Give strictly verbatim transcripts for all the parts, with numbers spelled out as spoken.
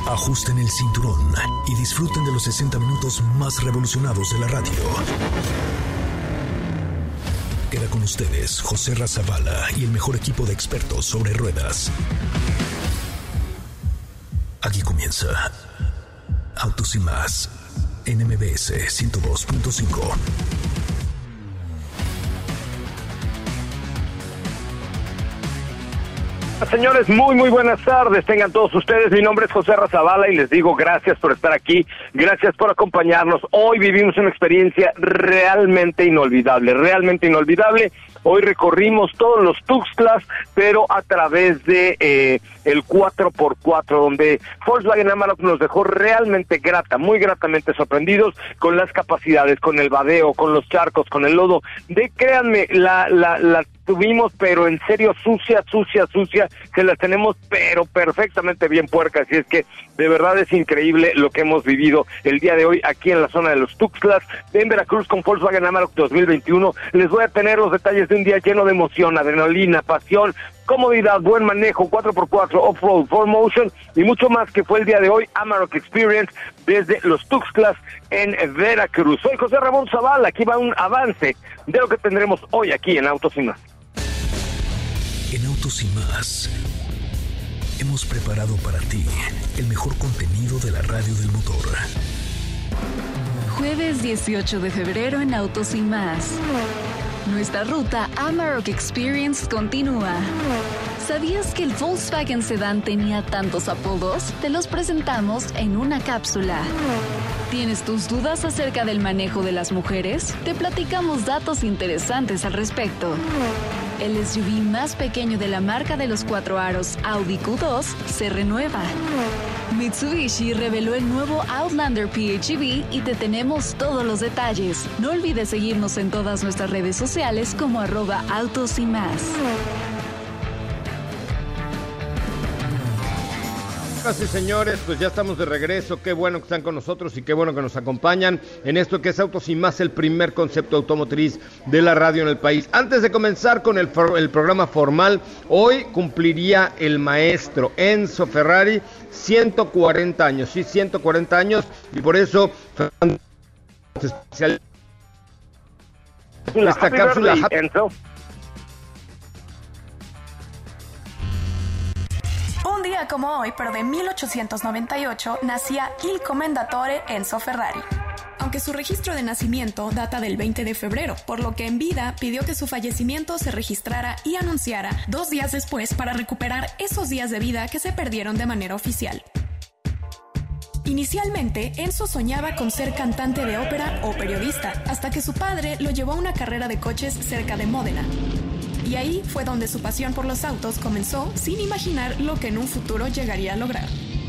Ajusten el cinturón y disfruten de los sesenta minutos más revolucionados de la radio. Queda con ustedes José Razabala y el mejor equipo de expertos sobre ruedas. Aquí comienza Autos y Más en M B S ciento dos punto cinco. Señores, muy muy buenas tardes, tengan todos ustedes. Mi nombre es José Razabala y les digo gracias por estar aquí, gracias por acompañarnos. Hoy vivimos una experiencia realmente inolvidable, realmente inolvidable. Hoy recorrimos todos los Tuxtlas, pero a través de eh, el cuatro por cuatro, donde Volkswagen Amarok nos dejó realmente grata, muy gratamente sorprendidos con las capacidades, con el vadeo, con los charcos, con el lodo. De créanme, la la la tuvimos, pero en serio sucia, sucia, sucia, que las tenemos pero perfectamente bien puercas, y es que de verdad es increíble lo que hemos vivido el día de hoy aquí en la zona de los Tuxtlas, en Veracruz, con Volkswagen Amarok dos mil veintiuno. Les voy a tener los detalles de un día lleno de emoción, adrenalina, pasión, comodidad, buen manejo, cuatro por cuatro, off-road, four motion y mucho más, que fue el día de hoy Amarok Experience desde los Tuxtlas en Veracruz. Soy José Ramón Zavala, aquí va un avance de lo que tendremos hoy aquí en Autos y Más. En Autos y Más hemos preparado para ti el mejor contenido de la radio del motor. Jueves dieciocho de febrero en Autos y Más. Nuestra ruta Amarok Experience continúa. ¿Sabías que el Volkswagen Sedán tenía tantos apodos? Te los presentamos en una cápsula. ¿Tienes tus dudas acerca del manejo de las mujeres? Te platicamos datos interesantes al respecto. El S U V más pequeño de la marca de los cuatro aros, Audi Q dos, se renueva. Mitsubishi reveló el nuevo Outlander P H E V y te tenemos todos los detalles. No olvides seguirnos en todas nuestras redes sociales como arroba Autos y Más. Sí, señores, pues ya estamos de regreso. Qué bueno que están con nosotros y qué bueno que nos acompañan en esto que es Autos y Más, el primer concepto automotriz de la radio en el país. Antes de comenzar con el, el programa formal, hoy cumpliría el maestro Enzo Ferrari ciento cuarenta años, sí, ciento cuarenta años, y por eso especial esta cápsula. Birthday, Enzo. Un día como hoy, pero de mil ochocientos noventa y ocho, nacía Il Commendatore Enzo Ferrari. Aunque su registro de nacimiento data del veinte de febrero, por lo que en vida pidió que su fallecimiento se registrara y anunciara dos días después para recuperar esos días de vida que se perdieron de manera oficial. Inicialmente, Enzo soñaba con ser cantante de ópera o periodista, hasta que su padre lo llevó a una carrera de coches cerca de Módena. Y ahí fue donde su pasión por los autos comenzó, sin imaginar lo que en un futuro llegaría a lograr.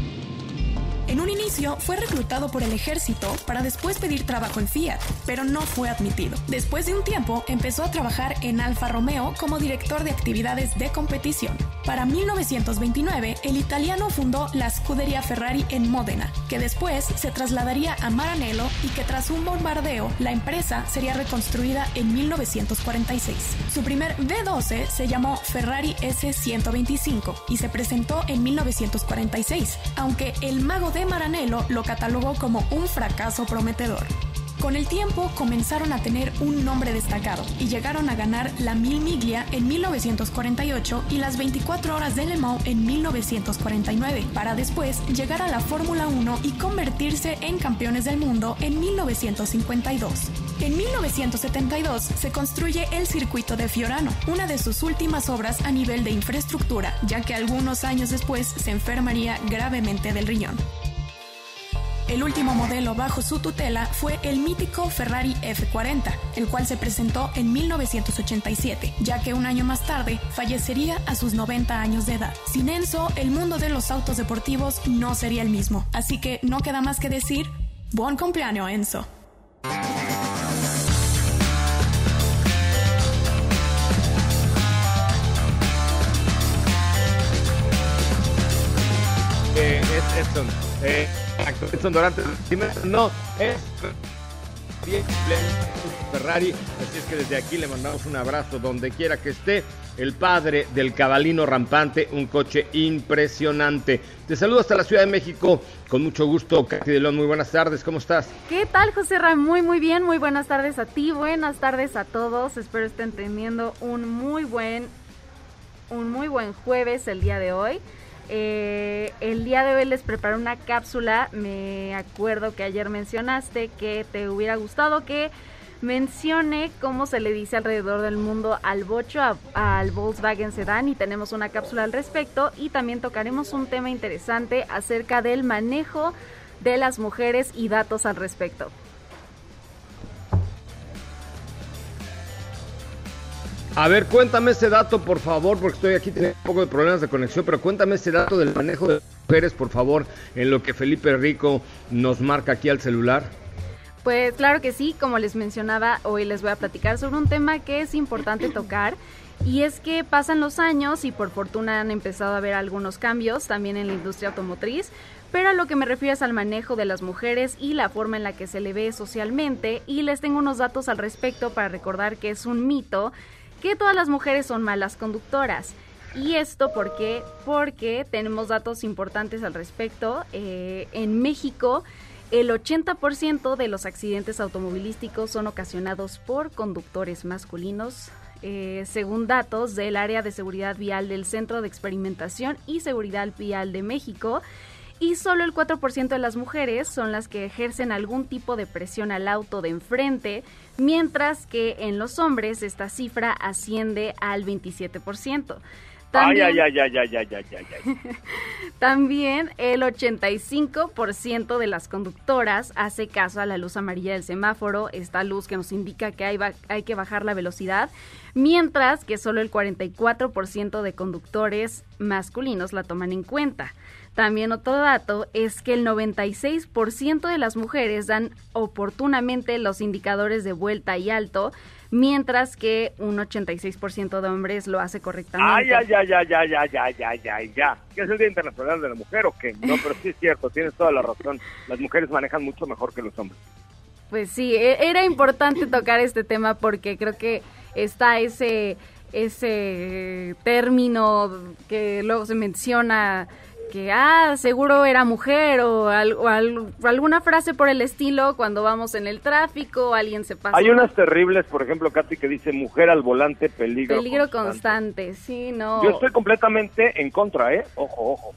En un inicio fue reclutado por el ejército para después pedir trabajo en Fiat, pero no fue admitido. Después de un tiempo empezó a trabajar en Alfa Romeo como director de actividades de competición. Para mil novecientos veintinueve, el italiano fundó la Scuderia Ferrari en Módena, que después se trasladaría a Maranello y que tras un bombardeo, la empresa sería reconstruida en mil novecientos cuarenta y seis. Su primer V doce se llamó Ferrari S ciento veinticinco y se presentó en mil novecientos cuarenta y seis, aunque el mago de Maranello lo catalogó como un fracaso prometedor. Con el tiempo comenzaron a tener un nombre destacado y llegaron a ganar la Mil Miglia en mil novecientos cuarenta y ocho y las veinticuatro horas de Le Mans en mil novecientos cuarenta y nueve, para después llegar a la Fórmula uno y convertirse en campeones del mundo en mil novecientos cincuenta y dos. En mil novecientos setenta y dos se construye el circuito de Fiorano, una de sus últimas obras a nivel de infraestructura, ya que algunos años después se enfermaría gravemente del riñón. El último modelo bajo su tutela fue el mítico Ferrari F cuarenta, el cual se presentó en mil novecientos ochenta y siete, ya que un año más tarde fallecería a sus noventa años de edad. Sin Enzo, el mundo de los autos deportivos no sería el mismo, así que no queda más que decir, ¡buen cumpleaños, Enzo! Eh, es Edson. Eh, Edson Dorantes, no, es Ferrari, así es que desde aquí le mandamos un abrazo donde quiera que esté. El padre del cabalino rampante, un coche impresionante. Te saludo hasta la Ciudad de México, con mucho gusto, Katy de León. Muy buenas tardes, ¿cómo estás? ¿Qué tal, José Ra? Muy, muy bien, muy buenas tardes a ti, buenas tardes a todos. Espero estén teniendo un muy buen, un muy buen jueves el día de hoy. Eh, el día de hoy les preparé una cápsula. Me acuerdo que ayer mencionaste que te hubiera gustado que mencione cómo se le dice alrededor del mundo al bocho, a, al Volkswagen Sedán, y tenemos una cápsula al respecto, y también tocaremos un tema interesante acerca del manejo de las mujeres y datos al respecto. A ver, cuéntame ese dato, por favor, porque estoy aquí teniendo un poco de problemas de conexión, pero cuéntame ese dato del manejo de mujeres, por favor, en lo que Felipe Rico nos marca aquí al celular. Pues claro que sí, como les mencionaba, hoy les voy a platicar sobre un tema que es importante tocar, y es que pasan los años y por fortuna han empezado a haber algunos cambios también en la industria automotriz, pero a lo que me refiero es al manejo de las mujeres y la forma en la que se le ve socialmente, y les tengo unos datos al respecto para recordar que es un mito que todas las mujeres son malas conductoras. ¿Y esto por qué? Porque tenemos datos importantes al respecto. Eh, en México, el ochenta por ciento de los accidentes automovilísticos son ocasionados por conductores masculinos, eh, según datos del área de seguridad vial del Centro de Experimentación y Seguridad Vial de México, y solo el cuatro por ciento de las mujeres son las que ejercen algún tipo de presión al auto de enfrente, mientras que en los hombres esta cifra asciende al veintisiete por ciento. También, ay, ay, ay, ay, ay, ay, ay, ay. También el ochenta y cinco por ciento de las conductoras hace caso a la luz amarilla del semáforo, esta luz que nos indica que hay, va- hay que bajar la velocidad, mientras que solo el cuarenta y cuatro por ciento de conductores masculinos la toman en cuenta. También otro dato es que el noventa y seis por ciento de las mujeres dan oportunamente los indicadores de vuelta y alto, mientras que un ochenta y seis por ciento de hombres lo hace correctamente. Ay, ay, ay, ay, ay, ay, ay, ay, ay, ya. ¿Qué es el Día Internacional de la Mujer o qué? No, pero sí es cierto, tienes toda la razón. Las mujeres manejan mucho mejor que los hombres. Pues sí, era importante tocar este tema porque creo que está ese, ese término que luego se menciona, que ah, seguro era mujer, o, al, o, al, o alguna frase por el estilo cuando vamos en el tráfico, alguien se pasa. Hay unas terribles, por ejemplo, Katy, que dice mujer al volante, peligro, peligro constante. constante, sí, no. Yo estoy completamente en contra, ¿eh? Ojo, ojo.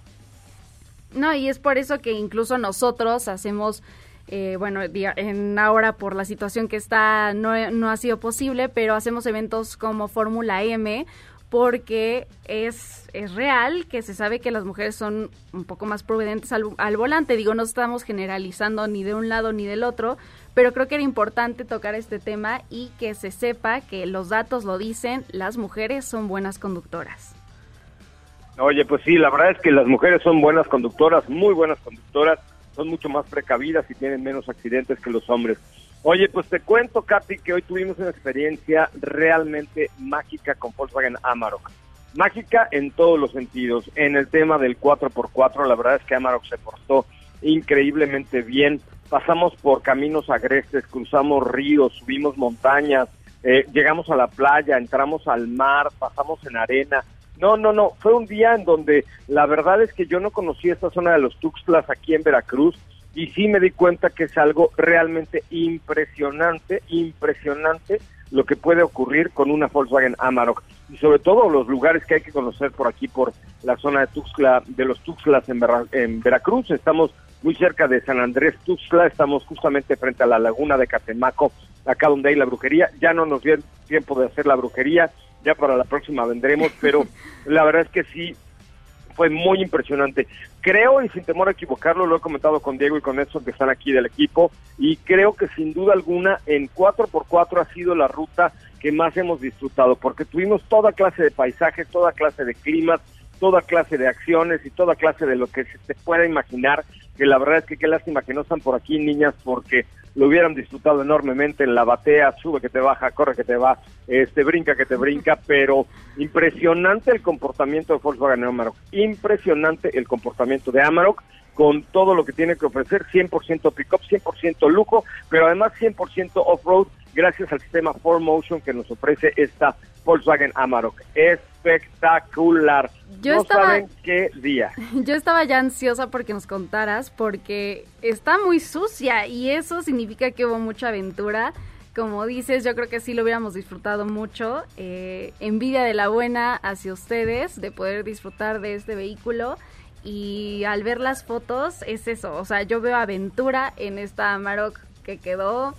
No, y es por eso que incluso nosotros hacemos, eh, bueno, en ahora por la situación que está, no, no ha sido posible, pero hacemos eventos como Fórmula M, porque es, es real que se sabe que las mujeres son un poco más prudentes al, al volante. Digo, no estamos generalizando ni de un lado ni del otro, pero creo que era importante tocar este tema y que se sepa que los datos lo dicen, las mujeres son buenas conductoras. Oye, pues sí, la verdad es que las mujeres son buenas conductoras, muy buenas conductoras, son mucho más precavidas y tienen menos accidentes que los hombres. Oye, pues te cuento, Katy, que hoy tuvimos una experiencia realmente mágica con Volkswagen Amarok. Mágica en todos los sentidos. En el tema del cuatro por cuatro, la verdad es que Amarok se portó increíblemente bien. Pasamos por caminos agrestes, cruzamos ríos, subimos montañas, eh, llegamos a la playa, entramos al mar, pasamos en arena. No, no, no, fue un día en donde la verdad es que yo no conocía esta zona de los Tuxtlas aquí en Veracruz, y sí me di cuenta que es algo realmente impresionante, impresionante lo que puede ocurrir con una Volkswagen Amarok, y sobre todo los lugares que hay que conocer por aquí, por la zona de Tuxtla, de los Tuxtlas en, Vera, en Veracruz. Estamos muy cerca de San Andrés Tuxtla, estamos justamente frente a la laguna de Catemaco, acá donde hay la brujería. Ya no nos dio tiempo de hacer la brujería, ya para la próxima vendremos, pero la verdad es que sí, fue muy impresionante. Creo, y sin temor a equivocarlo, lo he comentado con Diego y con Edson, que están aquí del equipo, y creo que sin duda alguna en cuatro por cuatro ha sido la ruta que más hemos disfrutado, porque tuvimos toda clase de paisajes, toda clase de climas, toda clase de acciones y toda clase de lo que se te pueda imaginar, que la verdad es que qué lástima que no están por aquí, niñas, porque lo hubieran disfrutado enormemente en la batea, sube que te baja, corre que te va, este brinca que te brinca, pero impresionante el comportamiento de Volkswagen Amarok, impresionante el comportamiento de Amarok, con todo lo que tiene que ofrecer, cien por ciento pick-up, cien por ciento lujo, pero además cien por ciento off-road, gracias al sistema cuatro motion que nos ofrece esta Volkswagen Amarok. Espectacular. Yo no estaba, saben qué día. Yo estaba ya ansiosa porque nos contaras, porque está muy sucia y eso significa que hubo mucha aventura. Como dices, yo creo que sí lo hubiéramos disfrutado mucho. Eh, envidia de la buena hacia ustedes de poder disfrutar de este vehículo. Y al ver las fotos es eso, o sea, yo veo aventura en esta Amarok que quedó.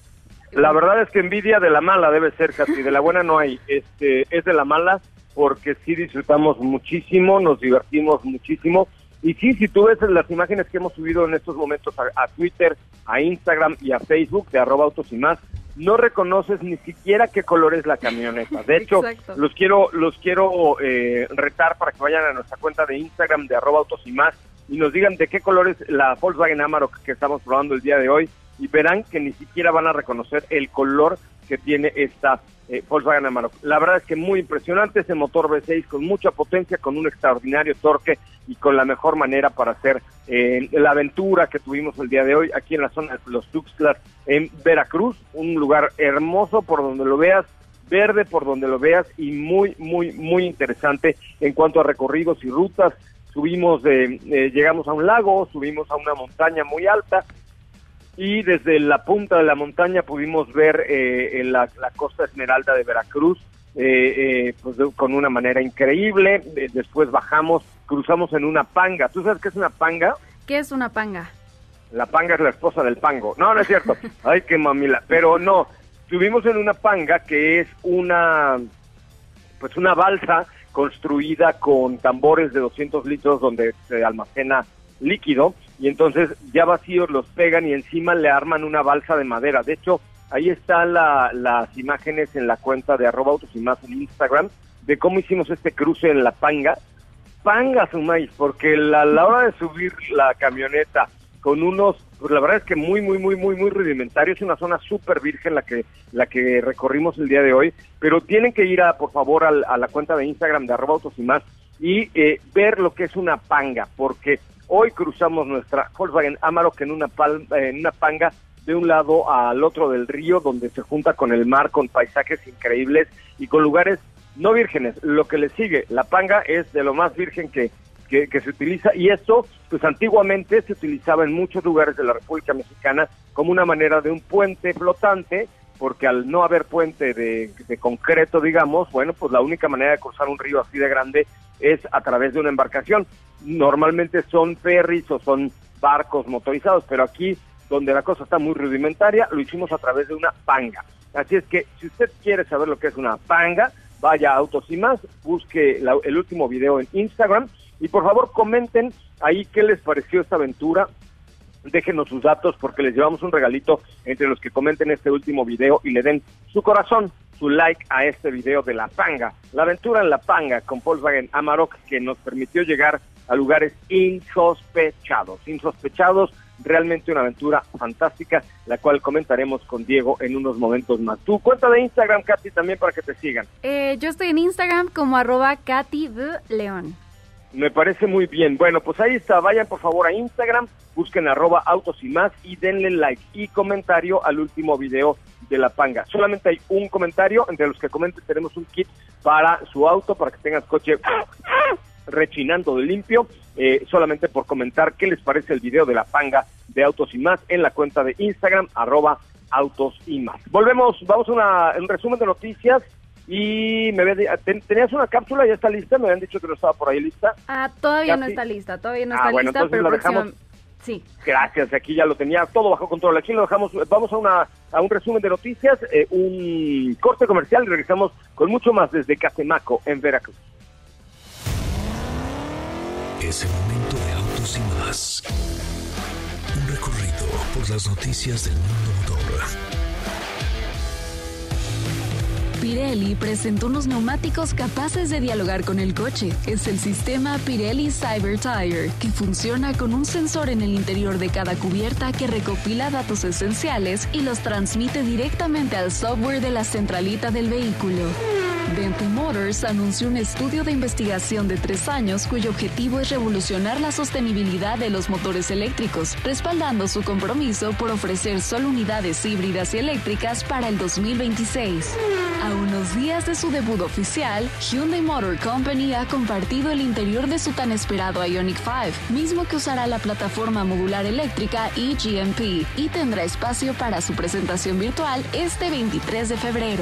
La verdad es que envidia de la mala debe ser, Katy, de la buena no hay. Este, es de la mala porque sí disfrutamos muchísimo, nos divertimos muchísimo. Y sí, si tú ves las imágenes que hemos subido en estos momentos a, a Twitter, a Instagram y a Facebook de arroba autos y más, no reconoces ni siquiera qué color es la camioneta. De hecho, Exacto. los quiero los quiero eh, retar para que vayan a nuestra cuenta de Instagram de arroba autos y más y nos digan de qué color es la Volkswagen Amarok que estamos probando el día de hoy y verán que ni siquiera van a reconocer el color que tiene esta eh, Volkswagen Amarok. La verdad es que muy impresionante ese motor V seis con mucha potencia, con un extraordinario torque y con la mejor manera para hacer eh, la aventura que tuvimos el día de hoy aquí en la zona de los Tuxtlas en Veracruz, un lugar hermoso por donde lo veas, verde por donde lo veas y muy, muy, muy interesante en cuanto a recorridos y rutas. Subimos, de, eh, llegamos a un lago, subimos a una montaña muy alta, y desde la punta de la montaña pudimos ver eh, la, la costa esmeralda de Veracruz, eh, eh, pues de, con una manera increíble. Eh, después bajamos, cruzamos en una panga. ¿Tú sabes qué es una panga? ¿Qué es una panga? La panga es la esposa del pango. No, no es cierto. Ay, qué mamila. Pero no, estuvimos en una panga que es una, pues una balsa construida con tambores de doscientos litros donde se almacena líquido, y entonces ya vacíos los pegan y encima le arman una balsa de madera. De hecho, ahí están la, las imágenes en la cuenta de arroba autos y más en Instagram de cómo hicimos este cruce en la panga. Panga sumais, porque la, la hora de subir la camioneta con unos, pues la verdad es que muy, muy, muy, muy, muy rudimentario. Es una zona súper virgen la que la que recorrimos el día de hoy, pero tienen que ir, a por favor, a, a la cuenta de Instagram de arroba autos y más y eh, ver lo que es una panga, porque hoy cruzamos nuestra Volkswagen Amarok en una, pal, eh, en una panga de un lado al otro del río, donde se junta con el mar, con paisajes increíbles y con lugares no vírgenes. Lo que le sigue, la panga es de lo más virgen que, que, que se utiliza, y esto, pues antiguamente se utilizaba en muchos lugares de la República Mexicana como una manera de un puente flotante, porque al no haber puente de, de concreto, digamos, bueno, pues la única manera de cruzar un río así de grande es a través de una embarcación. Normalmente son ferries o son barcos motorizados, pero aquí, donde la cosa está muy rudimentaria, lo hicimos a través de una panga. Así es que, si usted quiere saber lo que es una panga, vaya a Autos y Más, busque la, el último video en Instagram, y por favor comenten ahí qué les pareció esta aventura. Déjenos sus datos porque les llevamos un regalito entre los que comenten este último video y le den su corazón, su like a este video de la panga, la aventura en la panga con Volkswagen Amarok, que nos permitió llegar a lugares insospechados, insospechados, realmente una aventura fantástica, la cual comentaremos con Diego en unos momentos más. Tu cuenta de Instagram, Katy, también para que te sigan. Eh, yo estoy en Instagram como arroba Katy de León. Me parece muy bien. Bueno, pues ahí está. Vayan por favor a Instagram, busquen arroba autos y más y denle like y comentario al último video de la panga. Solamente hay un comentario. Entre los que comenten tenemos un kit para su auto, para que tengas coche rechinando de limpio, eh, solamente por comentar qué les parece el video de la panga de Autos y Más en la cuenta de Instagram, arroba autos y más. Volvemos, vamos a una, un resumen de noticias. Y me había, ten, tenías una cápsula, ya está lista, me habían dicho que no estaba por ahí lista. Ah, todavía Katy. no está lista, todavía no ah, está bueno, lista, pero lo próxima... dejamos. Sí. Gracias, aquí ya lo tenía todo bajo control. Aquí lo dejamos, vamos a una a un resumen de noticias, eh, un corte comercial y regresamos con mucho más desde Catemaco, en Veracruz. Es el momento de Autos y Más. Un recorrido por las noticias del mundo motor. Pirelli presentó unos neumáticos capaces de dialogar con el coche. Es el sistema Pirelli Cyber Tire, que funciona con un sensor en el interior de cada cubierta que recopila datos esenciales y los transmite directamente al software de la centralita del vehículo. Bentley Motors anunció un estudio de investigación de tres años cuyo objetivo es revolucionar la sostenibilidad de los motores eléctricos, respaldando su compromiso por ofrecer solo unidades híbridas y eléctricas para el dos mil veintiséis. A unos días de su debut oficial, Hyundai Motor Company ha compartido el interior de su tan esperado Ioniq cinco, mismo que usará la plataforma modular eléctrica E G M P y tendrá espacio para su presentación virtual este veintitrés de febrero.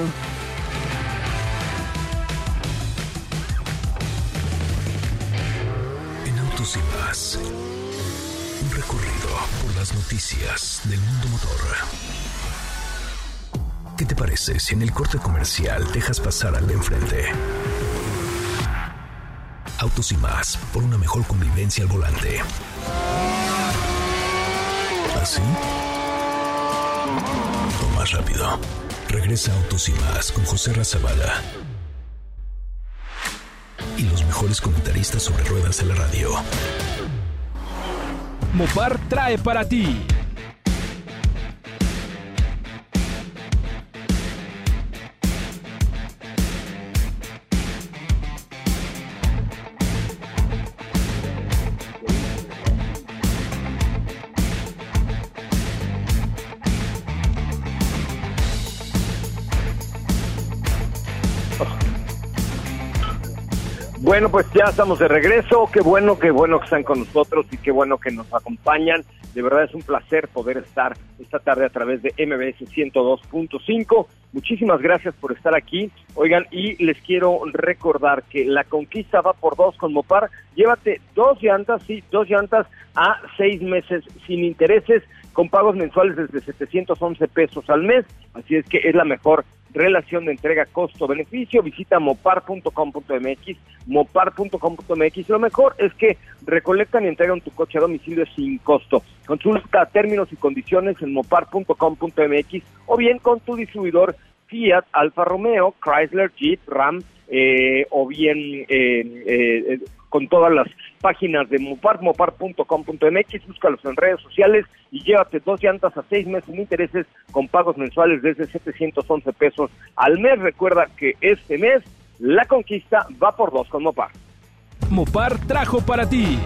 En Autos y Más, un recorrido por las noticias del mundo motor. ¿Qué te parece si en el corte comercial dejas pasar al de enfrente? Autos y Más, por una mejor convivencia al volante. ¿Así? O más rápido. Regresa Autos y Más con José Razabala y los mejores comentaristas sobre ruedas de la radio. Mopar trae para ti. Bueno, pues ya estamos de regreso. Qué bueno, qué bueno que están con nosotros y qué bueno que nos acompañan. De verdad es un placer poder estar esta tarde a través de M B S ciento dos punto cinco. Muchísimas gracias por estar aquí. Oigan, y les quiero recordar que la conquista va por dos con Mopar. Llévate dos llantas, sí, dos llantas a seis meses sin intereses, con pagos mensuales desde setecientos once pesos al mes. Así es que es la mejor relación de entrega costo-beneficio. Visita mopar punto com punto m x, mopar punto com punto m x. Lo mejor es que recolectan y entregan tu coche a domicilio sin costo. Consulta términos y condiciones en mopar punto com punto m x o bien con tu distribuidor Fiat, Alfa Romeo, Chrysler, Jeep, Ram, eh, o bien eh, eh, con todas las páginas de Mopar, mopar punto com punto m x, búscalos en redes sociales y llévate dos llantas a seis meses sin intereses con pagos mensuales desde setecientos once pesos al mes. Recuerda que este mes la conquista va por dos con Mopar. Mopar trajo para ti.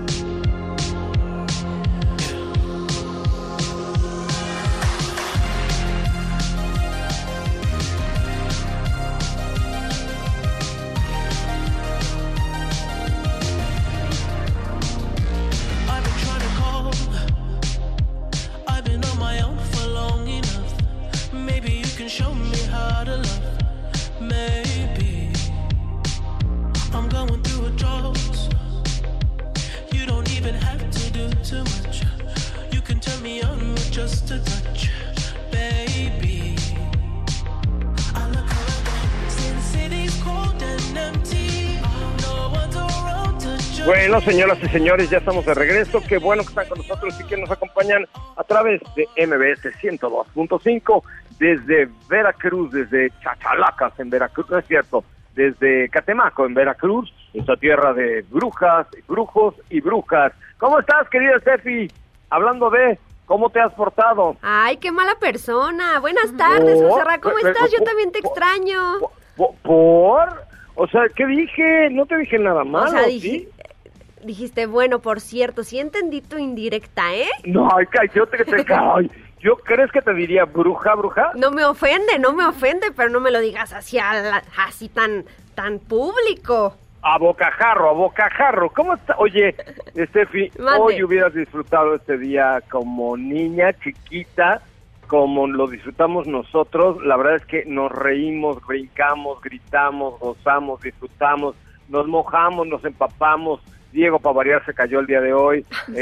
Bueno, señoras y señores, ya estamos de regreso. Qué bueno que están con nosotros y que nos acompañan a través de M B S ciento dos punto cinco desde Veracruz, desde Chachalacas en Veracruz, no es cierto, desde Catemaco en Veracruz, esta tierra de brujas, brujos y brujas. ¿Cómo estás, querida Steffi? Hablando de ¿cómo te has portado? Ay, qué mala persona. Buenas tardes, Oh, José Ra, ¿cómo pero, estás? Yo por, también te por, extraño. Por, ¿Por? O sea, ¿qué dije? No te dije nada malo, O sea, ¿sí? dij- dijiste, bueno, por cierto, sí entendí tu indirecta, ¿eh? No, ay, cállate, que te ay, ¿yo crees que te diría bruja, bruja? No me ofende, no me ofende, pero no me lo digas así, a la- así tan, tan público. A bocajarro, a bocajarro. ¿Cómo está? Oye, Steffi, Mande. hoy hubieras disfrutado este día como niña chiquita, como lo disfrutamos nosotros. La verdad es que nos reímos, brincamos, gritamos, gozamos, disfrutamos, nos mojamos, nos empapamos. Diego, para variar, se cayó el día de hoy.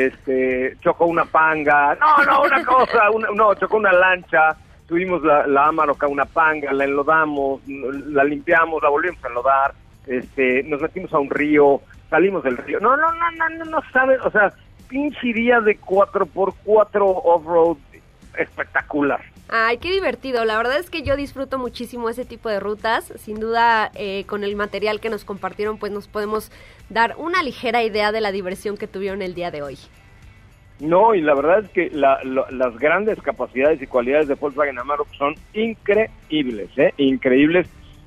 Este, chocó una panga. No, no, una cosa, una, no, chocó una lancha. Tuvimos la, la Amarok, una panga, la enlodamos, la limpiamos, la volvimos a enlodar. Este, nos metimos a un río, salimos del río. No, no, no, no, no, no sabes, o sea, pinche día de cuatro por cuatro off-road espectacular. Ay, qué divertido. La verdad es que yo disfruto muchísimo ese tipo de rutas. Sin duda, eh, con el material que nos compartieron, pues nos podemos dar una ligera idea de la diversión que tuvieron el día de hoy. No, y la verdad es que la, la, las grandes capacidades y cualidades de Volkswagen Amarok son increíbles, ¿eh? Increíbles.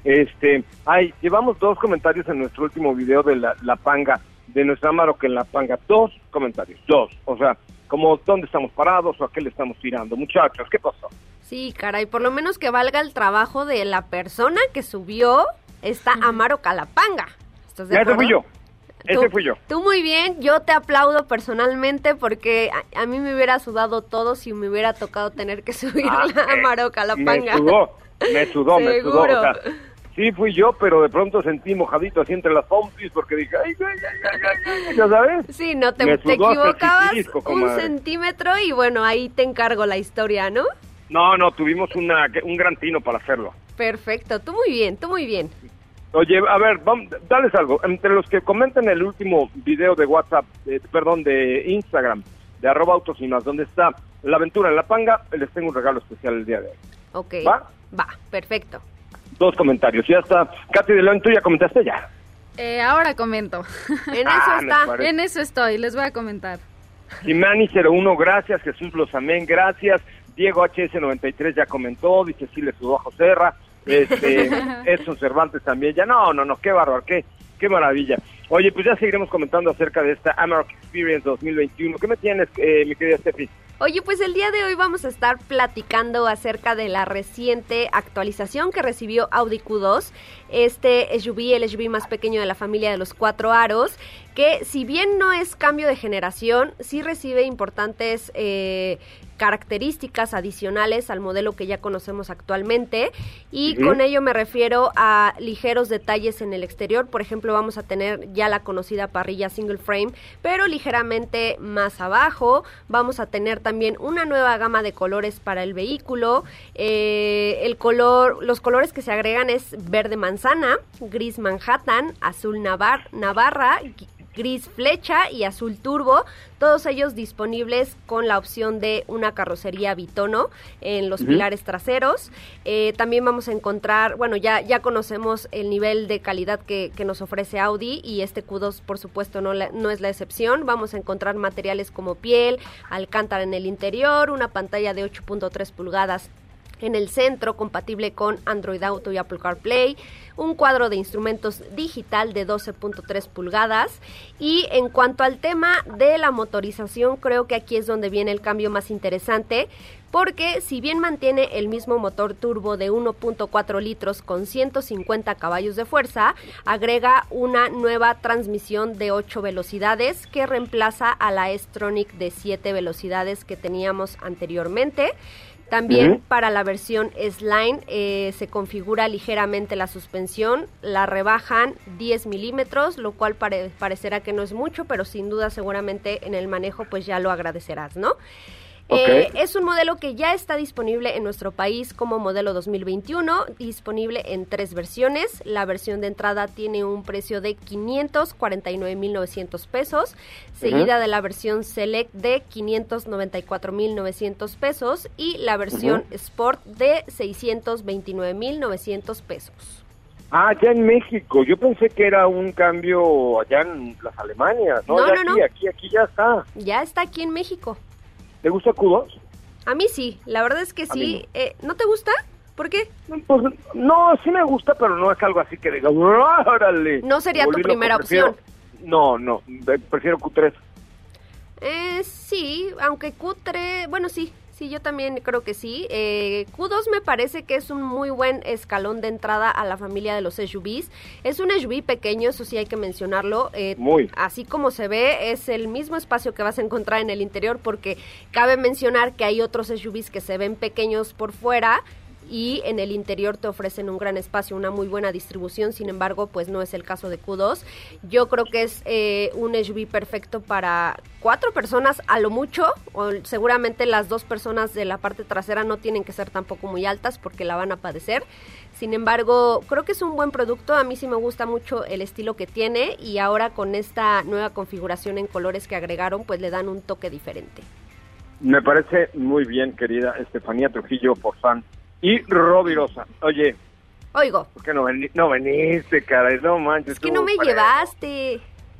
Este, ay, llevamos dos comentarios en nuestro último video de la, la panga, de nuestra Amarok en la panga. Dos comentarios, dos. O sea, como dónde estamos parados o a qué le estamos tirando. Muchachos, ¿qué pasó? Sí, caray, por lo menos que valga el trabajo de la persona que subió esta Amarok a la panga. ¿Estás de Ya, acuerdo? ese fui yo. Ese Tú, fui yo. tú muy bien, yo te aplaudo personalmente porque a, a mí me hubiera sudado todo si me hubiera tocado tener que subir Ah, la eh, Amarok a la Me panga. sudó, me sudó, me sudó. O Seguro. sea, sí fui yo, pero de pronto sentí mojadito así entre las pompis porque dije, ay, ay, ay, ay, ay, ay, ¿ya sabes? Sí, no te, Me te sudó hasta el equivocabas chiquirisco, un comadre. centímetro y bueno, ahí te encargo la historia, ¿no? No, no, tuvimos una, un gran tino para hacerlo. Perfecto, tú muy bien, tú muy bien. Oye, a ver, vamos, dales algo. Entre los que comentan el último video de WhatsApp, eh, perdón, de Instagram, de arroba autos y más, donde está la aventura en la panga, les tengo un regalo especial el día de hoy. Ok. ¿Va? Va, perfecto. Dos comentarios, ya está. Katy de León, ¿tú ya comentaste ya? Eh, ahora comento. En Ah, eso me está. parece. En eso estoy, les voy a comentar. Simani cero uno, gracias. Jesús Los Amén, gracias. Diego H S noventa y tres ya comentó, dice sí le sudó a Joserra. Este, Edson Cervantes también, ya no, no, no, qué bárbaro, qué, qué maravilla. Oye, pues ya seguiremos comentando acerca de esta Amarok Experience dos mil veintiuno. ¿Qué me tienes, eh, mi querida Steffi? Oye, pues el día de hoy vamos a estar platicando acerca de la reciente actualización que recibió Audi Q dos, este S U V, el S U V más pequeño de la familia de los cuatro aros, que si bien no es cambio de generación, sí recibe importantes eh, características adicionales al modelo que ya conocemos actualmente, y Uh-huh. con ello me refiero a ligeros detalles en el exterior. Por ejemplo, vamos a tener ya la conocida parrilla single frame, pero ligeramente más abajo. Vamos a tener también una nueva gama de colores para el vehículo. Eh, el color, los colores que se agregan es verde manzana, gris Manhattan, azul Navar- Navarra, gris flecha y azul turbo, todos ellos disponibles con la opción de una carrocería bitono en los uh-huh. pilares traseros. Eh, también vamos a encontrar, bueno, ya, ya conocemos el nivel de calidad que, que nos ofrece Audi, y este Q dos por supuesto no, la, no es la excepción. Vamos a encontrar materiales como piel, alcántara en el interior, una pantalla de ocho punto tres pulgadas en el centro, compatible con Android Auto y Apple CarPlay, un cuadro de instrumentos digital de doce punto tres pulgadas. Y en cuanto al tema de la motorización, creo que aquí es donde viene el cambio más interesante, porque si bien mantiene el mismo motor turbo de uno punto cuatro litros con ciento cincuenta caballos de fuerza, agrega una nueva transmisión de ocho velocidades que reemplaza a la S-Tronic de siete velocidades que teníamos anteriormente. También uh-huh. para la versión S-Line eh, se configura ligeramente la suspensión, la rebajan diez milímetros, lo cual pare- parecerá que no es mucho, pero sin duda seguramente en el manejo pues ya lo agradecerás, ¿no? Okay. Eh, es un modelo que ya está disponible en nuestro país como modelo dos mil veintiuno, disponible en tres versiones. La versión de entrada tiene un precio de quinientos cuarenta y nueve mil novecientos pesos, seguida uh-huh. de la versión Select de quinientos noventa y cuatro mil novecientos pesos y la versión uh-huh. Sport de seiscientos veintinueve mil novecientos pesos. Ah, ya en México. Yo pensé que era un cambio allá en las Alemanias. No, no, ya no, aquí, no. aquí, aquí ya está. Ya está aquí en México. ¿Te gusta Q dos? A mí sí, la verdad es que a sí. No. Eh, ¿No te gusta? ¿Por qué? Pues no, sí me gusta, pero no es algo así que diga, órale. ¿No sería tu primera prefiero, opción? No, no, prefiero Q tres. Eh, sí, aunque Q tres, bueno, sí, sí, yo también creo que sí. Eh, Q dos me parece que es un muy buen escalón de entrada a la familia de los S U Vs. Es un S U V pequeño, eso sí hay que mencionarlo. Eh, muy. Así como se ve, es el mismo espacio que vas a encontrar en el interior, porque cabe mencionar que hay otros S U Vs que se ven pequeños por fuera y en el interior te ofrecen un gran espacio, una muy buena distribución. Sin embargo, pues no es el caso de Q dos. Yo creo que es eh, un S U V perfecto para cuatro personas a lo mucho, o seguramente las dos personas de la parte trasera no tienen que ser tampoco muy altas porque la van a padecer. Sin embargo, creo que es un buen producto. A mí sí me gusta mucho el estilo que tiene, y ahora con esta nueva configuración en colores que agregaron, pues le dan un toque diferente. Me parece muy bien, querida Estefanía Trujillo Forzán y Roby Rosa. Oye, oigo, ¿por qué no, veni- no veniste, caray? No manches. es que no me fresco. llevaste.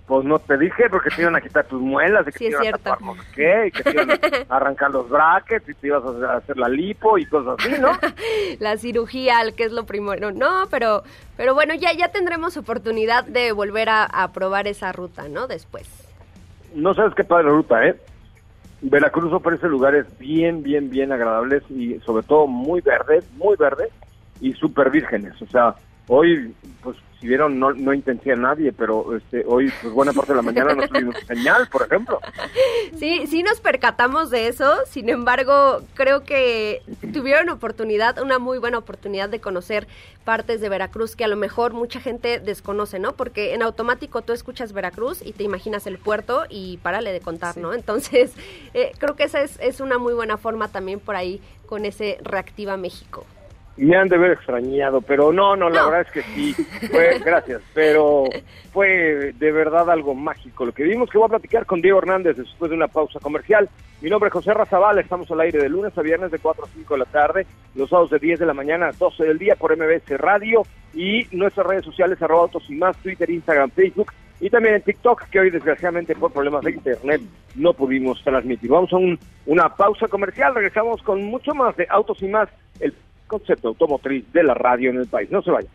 pues no te dije porque te iban a quitar tus muelas, de que Sí, te es iban cierto. a tapar no sé qué, y que te iban a arrancar los brackets y te ibas a hacer la lipo y cosas así, ¿no? La cirugía, que es lo primero. No, pero pero bueno, ya ya tendremos oportunidad de volver a, a probar esa ruta, ¿no? Después. No sabes qué padre ruta, ¿eh? Veracruz ofrece lugares bien, bien, bien agradables y sobre todo muy verdes, muy verdes y súper vírgenes. O sea, hoy, pues, si vieron, no, no intenté a nadie, pero este, hoy, pues, buena parte de la mañana no tuvimos señal, por ejemplo. Sí, sí nos percatamos de eso, sin embargo, creo que tuvieron oportunidad, una muy buena oportunidad de conocer partes de Veracruz que a lo mejor mucha gente desconoce, ¿no? Porque en automático tú escuchas Veracruz y te imaginas el puerto y párale de contar, sí. ¿no? Entonces, eh, creo que esa es, es una muy buena forma también por ahí con ese Reactiva México. Me han de haber extrañado, pero no, no, la no. verdad es que sí, fue, gracias, pero fue de verdad algo mágico lo que vimos, que voy a platicar con Diego Hernández después de una pausa comercial. Mi nombre es José Razabala, estamos al aire de lunes a viernes de cuatro a cinco de la tarde, los sábados de diez de la mañana a doce del día por M B S Radio y nuestras redes sociales, arroba autos y más, Twitter, Instagram, Facebook y también en TikTok, que hoy desgraciadamente por problemas de internet no pudimos transmitir. Vamos a un, una pausa comercial, regresamos con mucho más de Autos y Más, el concepto automotriz de la radio en el país. No se vayan.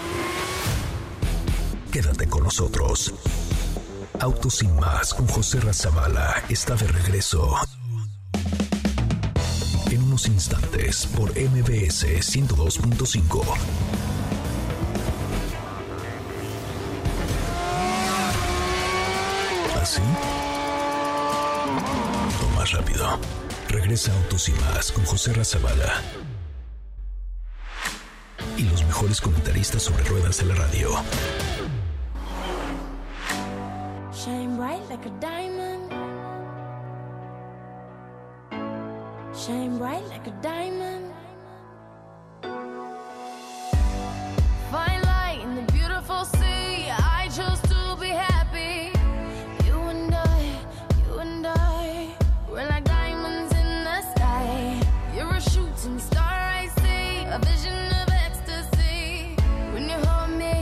Quédate con nosotros. Autos Sin Más con José Razabala está de regreso. En unos instantes por M B S ciento dos punto cinco. ¿Así? O más rápido. Regresa Autos y Más con José Razabala y los mejores comentaristas sobre ruedas de la radio. Shine bright like a diamond. Shine bright like a diamond. Fine light in the beautiful sea. I chose to be happy. You and I, you and I, we're like diamonds in the sky. You're a shooting star, I see, a vision of ecstasy. When you hold me,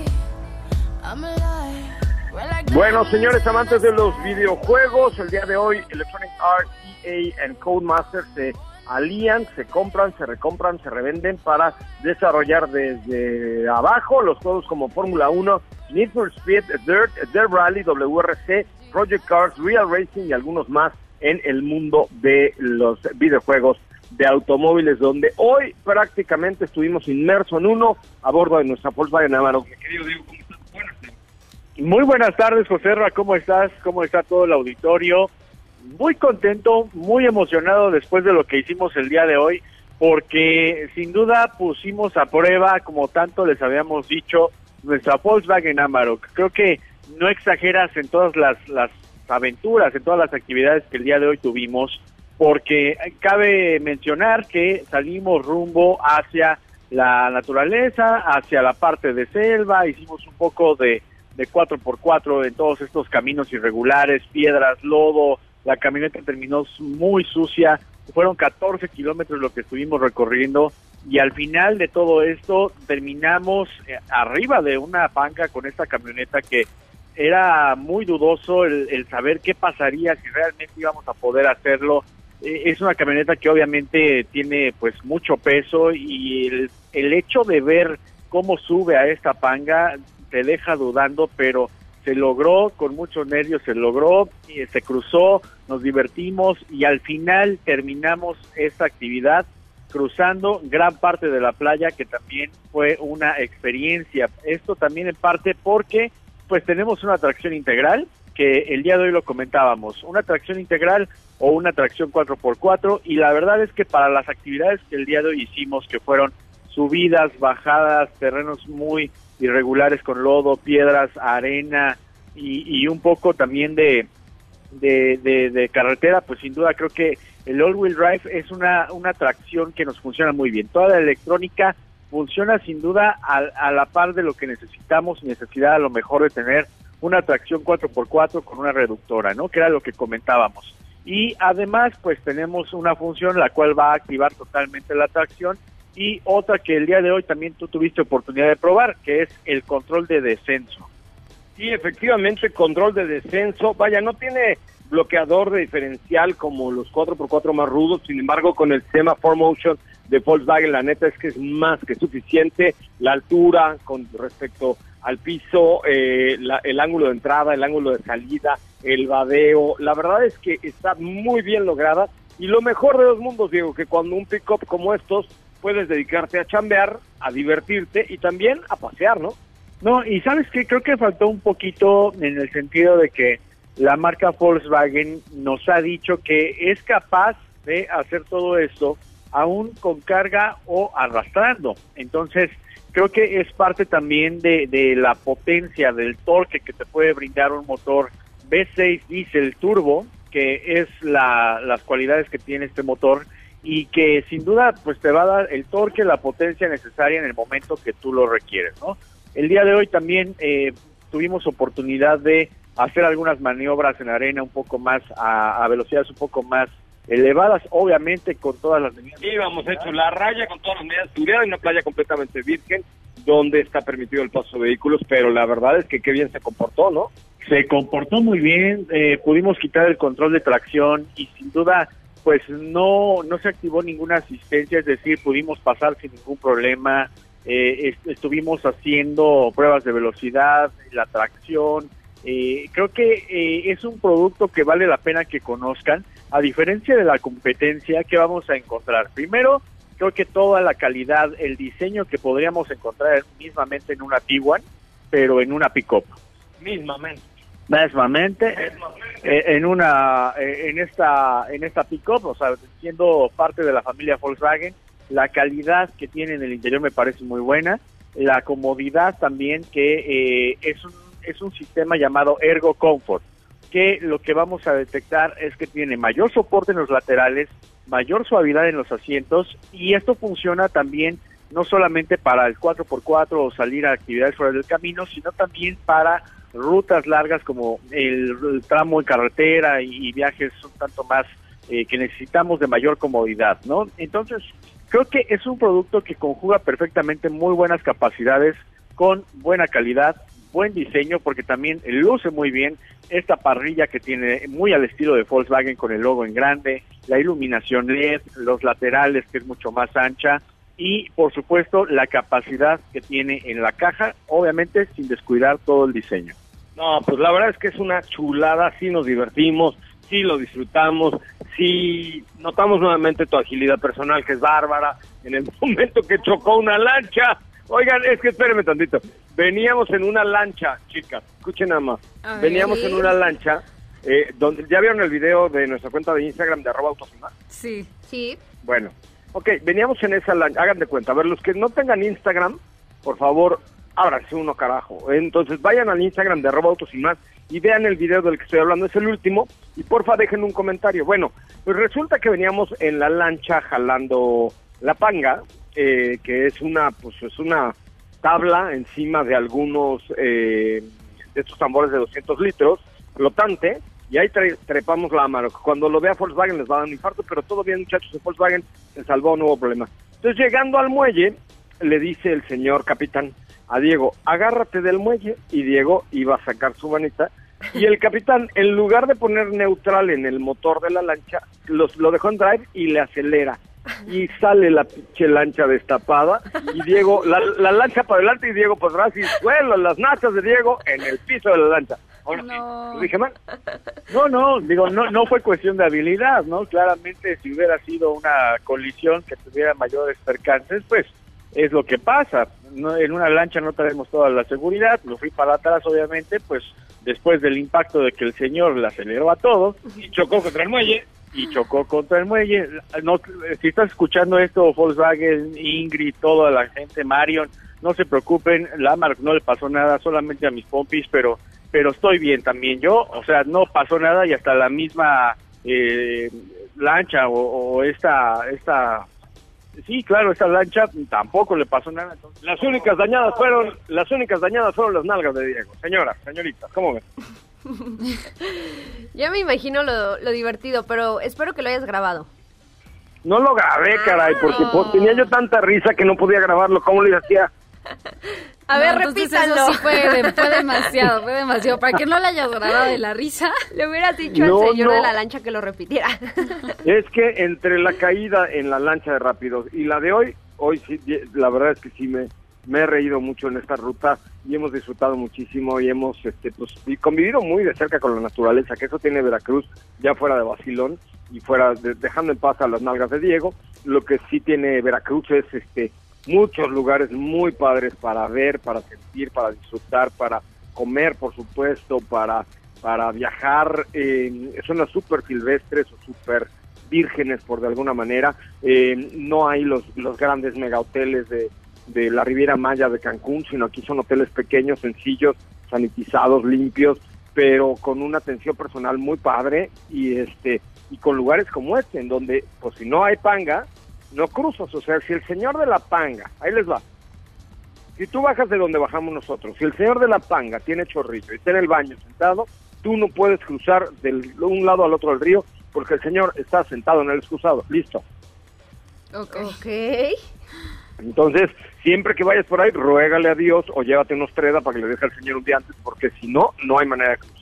I'm alive. Bueno, señores amantes de los videojuegos, el día de hoy Electronic Arts, E A y Codemasters se alían, se compran, se recompran, se revenden para desarrollar desde abajo los juegos como Fórmula uno, Need for Speed, Dirt, Dirt Rally, W R C, Project Cars, Real Racing y algunos más en el mundo de los videojuegos de automóviles, donde hoy prácticamente estuvimos inmersos en uno a bordo de nuestra Volkswagen Amarok. Mi querido Diego, ¿cómo estás? Buenas tardes. Muy buenas tardes, José Ra, ¿cómo estás? ¿Cómo está todo el auditorio? Muy contento, muy emocionado después de lo que hicimos el día de hoy, porque sin duda pusimos a prueba, como tanto les habíamos dicho, nuestra Volkswagen Amarok. Creo que no exageras en todas las, las aventuras, en todas las actividades que el día de hoy tuvimos, porque cabe mencionar que salimos rumbo hacia la naturaleza, hacia la parte de selva, hicimos un poco de de cuatro por cuatro en todos estos caminos irregulares, piedras, lodo, la camioneta terminó muy sucia, fueron catorce kilómetros lo que estuvimos recorriendo y al final de todo esto terminamos eh, arriba de una banca con esta camioneta que era muy dudoso el, el saber qué pasaría si realmente íbamos a poder hacerlo. Eh, es una camioneta que obviamente tiene pues mucho peso y el, el hecho de ver cómo sube a esta panga te deja dudando, pero se logró, con muchos nervios se logró, y se cruzó, nos divertimos y al final terminamos esta actividad cruzando gran parte de la playa, que también fue una experiencia. Esto también en parte porque pues tenemos una tracción integral, que el día de hoy lo comentábamos, una tracción integral o una tracción cuatro por cuatro, y la verdad es que para las actividades que el día de hoy hicimos, que fueron subidas, bajadas, terrenos muy irregulares con lodo, piedras, arena y, y un poco también de, de, de, de carretera, pues sin duda creo que el all-wheel drive es una, una tracción que nos funciona muy bien. Toda la electrónica funciona sin duda a, a la par de lo que necesitamos, necesidad a lo mejor de tener una tracción cuatro por cuatro con una reductora, ¿no? Que era lo que comentábamos. Y además pues tenemos una función la cual va a activar totalmente la tracción, y otra que el día de hoy también tú tuviste oportunidad de probar, que es el control de descenso. Sí, efectivamente, control de descenso. Vaya, no tiene bloqueador de diferencial como los cuatro por cuatro más rudos, sin embargo, con el sistema cuatro motion de Volkswagen, la neta es que es más que suficiente. La altura con respecto al piso, eh, la, el ángulo de entrada, el ángulo de salida, el vadeo, la verdad es que está muy bien lograda. Y lo mejor de los mundos, Diego, que cuando un pick-up como estos, puedes dedicarte a chambear, a divertirte y también a pasear, ¿no? No, y ¿sabes qué? Creo que faltó un poquito en el sentido de que la marca Volkswagen nos ha dicho que es capaz de hacer todo esto aún con carga o arrastrando. Entonces, creo que es parte también de, de la potencia, del torque que te puede brindar un motor V seis Diesel Turbo, que es la, las cualidades que tiene este motor y que sin duda pues te va a dar el torque, la potencia necesaria en el momento que tú lo requieres, ¿no? El día de hoy también eh, tuvimos oportunidad de hacer algunas maniobras en arena un poco más a, a velocidades un poco más elevadas, obviamente con todas las medidas. Sí, vamos hecho la raya con todas las medidas de seguridad en una playa completamente virgen, donde está permitido el paso de vehículos, pero la verdad es que qué bien se comportó, ¿no? Se comportó muy bien, eh, pudimos quitar el control de tracción y sin duda pues no, no se activó ninguna asistencia, es decir, pudimos pasar sin ningún problema. Eh, est- estuvimos haciendo pruebas de velocidad, la tracción. Eh, creo que eh, es un producto que vale la pena que conozcan, a diferencia de la competencia. ¿Qué vamos a encontrar? Primero, creo que toda la calidad, el diseño que podríamos encontrar mismamente en una Tiguan, pero en una pick-up. Mismamente. Mismamente, eh, en una, eh, en esta, en esta pick-up, o sea, siendo parte de la familia Volkswagen, la calidad que tiene en el interior me parece muy buena, la comodidad también, que eh, es un, es un sistema llamado Ergo Comfort, que lo que vamos a detectar es que tiene mayor soporte en los laterales, mayor suavidad en los asientos, y esto funciona también no solamente para el cuatro por cuatro o salir a actividades fuera del camino, sino también para rutas largas como el, el tramo en carretera y, y viajes un tanto más eh, que necesitamos de mayor comodidad, ¿no? Entonces, creo que es un producto que conjuga perfectamente muy buenas capacidades con buena calidad, buen diseño, porque también luce muy bien esta parrilla que tiene muy al estilo de Volkswagen con el logo en grande, la iluminación L E D, los laterales que es mucho más ancha y por supuesto la capacidad que tiene en la caja, obviamente sin descuidar todo el diseño. No, pues la verdad es que es una chulada, sí nos divertimos, sí lo disfrutamos, sí notamos nuevamente tu agilidad personal, que es bárbara, en el momento que chocó una lancha. Oigan, es que espérenme tantito, veníamos en una lancha, chicas, escuchen nada más, A ver, veníamos ¿sí? en una lancha, eh, donde ya vieron el video de nuestra cuenta de Instagram de arroba autos y más. Sí. Sí. Bueno, ok, veníamos en esa lancha, hagan de cuenta, a ver, los que no tengan Instagram, por favor, ábranse uno, carajo. Entonces vayan al Instagram de arroba autos y más y vean el video del que estoy hablando, es el último, y porfa dejen un comentario. Bueno, pues resulta que veníamos en la lancha jalando la panga, eh, que es una, pues es una tabla encima de algunos eh, de estos tambores de doscientos litros, flotante, y ahí tre- trepamos la mano. Cuando lo vea Volkswagen les va a dar un infarto, pero todo bien, muchachos, de Volkswagen se salvó, no hubo problema. Entonces, llegando al muelle, le dice el señor capitán a Diego, agárrate del muelle, y Diego iba a sacar su manita, y el capitán, en lugar de poner neutral en el motor de la lancha, los, lo dejó en drive y le acelera, y sale la pinche lancha destapada, y Diego, la, la lancha para adelante y Diego por atrás, y suelo, las nachas de Diego en el piso de la lancha. Ahora sí, ¿lo dije mal? No, no, digo, no, no fue cuestión de habilidad, ¿no? Claramente, si hubiera sido una colisión que tuviera mayores percances, pues es lo que pasa. No, en una lancha no tenemos toda la seguridad, lo fui para atrás, obviamente, pues después del impacto de que el señor le aceleró a todos Y chocó contra el muelle. y chocó contra el muelle. No, si estás escuchando esto, Volkswagen, Ingrid, toda la gente, Marion, no se preocupen, la Mark no le pasó nada, solamente a mis pompis, pero pero estoy bien también yo, o sea, no pasó nada y hasta la misma eh, lancha o, o esta esta sí, claro, esta lancha tampoco le pasó nada. Entonces, Las únicas dañadas fueron, las únicas dañadas fueron las nalgas de Diego. Señora, señorita, ¿cómo ven? Ya me imagino lo, lo divertido, pero espero que lo hayas grabado. No lo grabé, caray, porque pues, tenía yo tanta risa que no podía grabarlo. ¿Cómo le hacía? A ver, No, entonces repítalo. Eso sí fue, de- fue demasiado, fue demasiado. Para que no la hayas grabado de la risa. Le hubieras dicho No, al señor no. de la lancha que lo repitiera. Es que entre la caída en la lancha de rápidos y la de hoy, hoy sí, la verdad es que sí me, me he reído mucho en esta ruta y hemos disfrutado muchísimo y hemos este, pues, y convivido muy de cerca con la naturaleza, que eso tiene Veracruz, ya fuera de vacilón y fuera de- dejando en paz a las nalgas de Diego. Lo que sí tiene Veracruz es este muchos lugares muy padres para ver, para sentir, para disfrutar, para comer, por supuesto, para para viajar, eh, zonas súper silvestres o súper vírgenes, por de alguna manera. Eh, no hay los, los grandes megahoteles de, de la Riviera Maya de Cancún, sino aquí son hoteles pequeños, sencillos, sanitizados, limpios, pero con una atención personal muy padre y este y con lugares como este, en donde, pues si no hay panga, no cruzas. O sea, si el señor de la panga, ahí les va, si tú bajas de donde bajamos nosotros, si el señor de la panga tiene chorrillo y está en el baño sentado, tú no puedes cruzar de un lado al otro del río porque el señor está sentado en el excusado. Listo. Ok. Ok. Entonces, siempre que vayas por ahí, ruégale a Dios o llévate unos treda para que le deje al señor un día antes, porque si no, no hay manera de cruzar.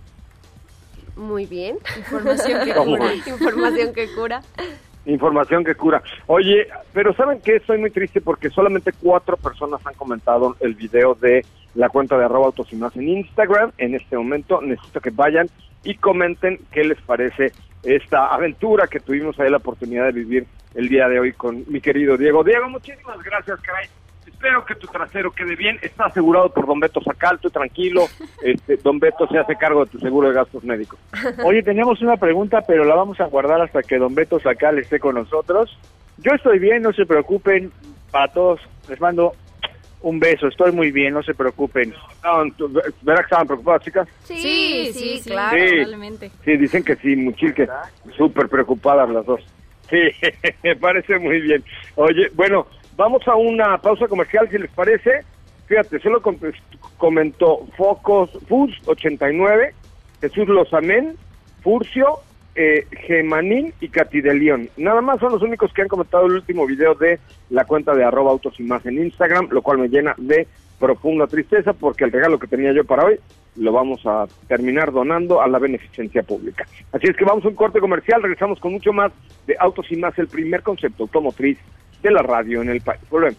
Muy bien. Información que ¿Cómo? cura. Información que cura. Información que cura. Oye, pero ¿saben qué? Estoy muy triste porque solamente cuatro personas han comentado el video de la cuenta de arroba autos y más en Instagram. En este momento necesito que vayan y comenten qué les parece esta aventura que tuvimos ahí la oportunidad de vivir el día de hoy con mi querido Diego. Diego, muchísimas gracias, caray. Espero que tu trasero quede bien. Está asegurado por Don Beto Sacal, tú tranquilo. Este, Don Beto se hace cargo de tu seguro de gastos médicos. Oye, teníamos una pregunta, pero la vamos a guardar hasta que don Beto Sacal esté con nosotros. Yo estoy bien, no se preocupen. Para todos, les mando un beso. Estoy muy bien, no se preocupen. Estaban- tu- ¿Verá que estaban preocupadas, chicas? Sí, Sí, sí, sí, sí, claro. Sí. totalmente. Sí, dicen que sí, muchil, que súper preocupadas las dos. Sí, me parece muy bien. Oye, bueno, vamos a una pausa comercial, si les parece. Fíjate, solo com- comentó Focos, Fus ochenta y nueve, Jesús Lozamén, Furcio, eh, Gemanín y Cati de León. Nada más son los únicos que han comentado el último video de la cuenta de arroba autos y más en Instagram, lo cual me llena de profunda tristeza porque el regalo que tenía yo para hoy lo vamos a terminar donando a la beneficencia pública. Así es que vamos a un corte comercial, regresamos con mucho más de Autos y Más, el primer concepto automotriz de la radio en el país. Volvemos.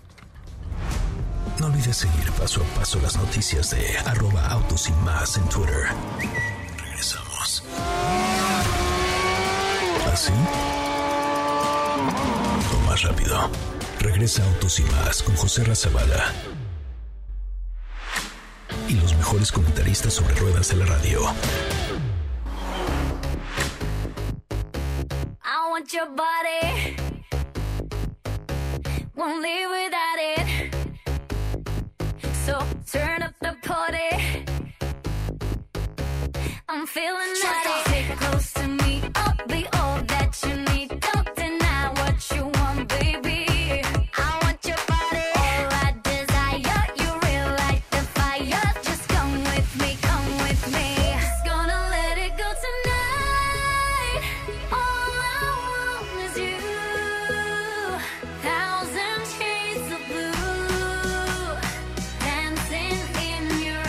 No olvides seguir paso a paso las noticias de arroba autos y más en Twitter. Regresamos. ¿Así? O más rápido. Regresa Autos y Más con José Razabala. Y los mejores comentaristas sobre ruedas de la radio. I want your body. Won't live without it. So turn up the party. I'm feeling naughty. Take close to me. I'll be all that you need. Don't deny what you want, baby. I want your body. All I desire. You real like the fire. Just come with me, come with me. Just gonna let it go tonight. All I want is you. Thousand shades of blue. Dancing in your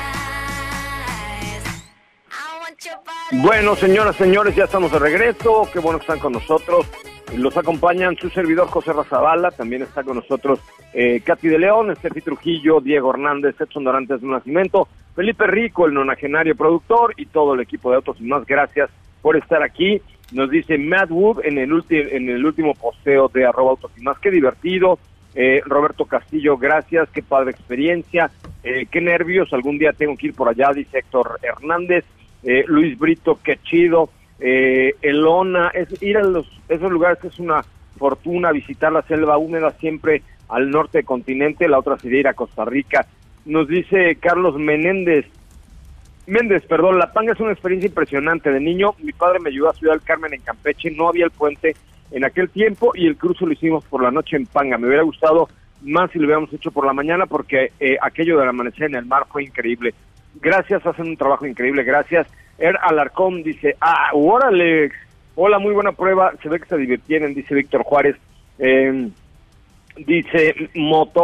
eyes. I want your body. Bueno, señoras, señores, ya estamos de regreso. Qué bueno que están con nosotros. Los acompañan su servidor José Razabala. También está con nosotros eh, Katy de León, Estefi Trujillo, Diego Hernández, Edson Dorantes de Nacimiento, Felipe Rico, el nonagenario productor, y todo el equipo de Autos y Más. Gracias por estar aquí. Nos dice Matt Wood en el, ulti- en el último posteo de arroba Autos y Más. Qué divertido. Eh, Roberto Castillo, gracias. Qué padre experiencia. Eh, qué nervios. Algún día tengo que ir por allá, dice Héctor Hernández. Eh, Luis Brito, qué chido. Eh, Elona, es, ir a los, esos lugares es una fortuna, visitar la selva húmeda siempre al norte del continente. La otra sería ir a Costa Rica. Nos dice Carlos Menéndez, Méndez, perdón, La Panga es una experiencia impresionante. De niño, mi padre me ayudó a Ciudad del Carmen en Campeche, no había el puente en aquel tiempo y el cruce lo hicimos por la noche en Panga. Me hubiera gustado más si lo hubiéramos hecho por la mañana porque eh, aquello del amanecer en el mar fue increíble. Gracias, hacen un trabajo increíble, gracias. Er Alarcón dice, ah, órale, hola, muy buena prueba, se ve que se divirtieron, dice Víctor Juárez. Eh, dice Motor